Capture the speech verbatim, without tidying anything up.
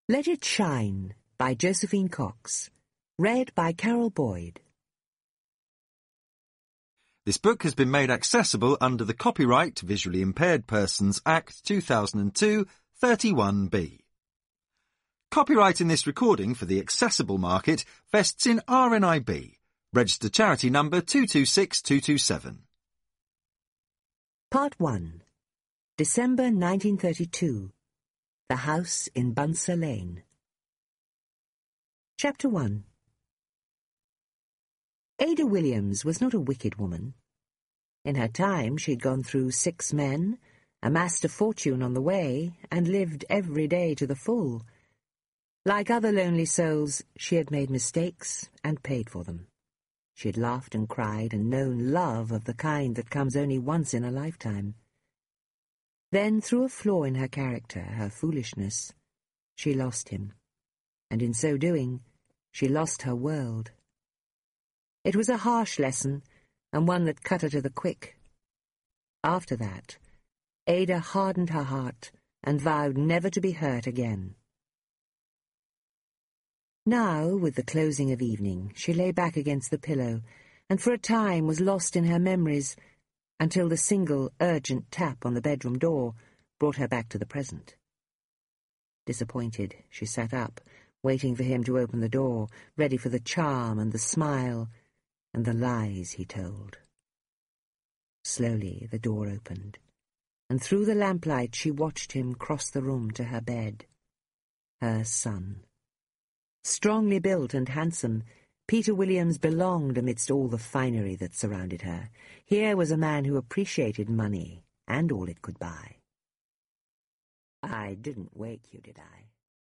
Let It Shine by Josephine Cox. Read by Carol Boyd. This book has been made accessible under the Copyright to Visually Impaired Persons Act two thousand two, thirty-one B. Copyright in this recording for the accessible market vests in R N I B, registered charity number two two six two two seven. Part one. December nineteen thirty-two. The House in Bunser Lane. Chapter one. Ada Williams was not a wicked woman. In her time she'd gone through six men, amassed a fortune on the way, and lived every day to the full. Like other lonely souls, she had made mistakes and paid for them. She had laughed and cried and known love of the kind that comes only once in a lifetime. Then, through a flaw in her character, her foolishness, she lost him, and in so doing, she lost her world. It was a harsh lesson, and one that cut her to the quick. After that, Ada hardened her heart and vowed never to be hurt again. Now, with the closing of evening, she lay back against the pillow, and for a time was lost in her memories, until the single, urgent tap on the bedroom door brought her back to the present. Disappointed, she sat up, waiting for him to open the door, ready for the charm and the smile and the lies he told. Slowly the door opened, and through the lamplight she watched him cross the room to her bed. Her son. Strongly built and handsome, Peter Williams belonged amidst all the finery that surrounded her. Here was a man who appreciated money and all it could buy. "I didn't wake you, did I?"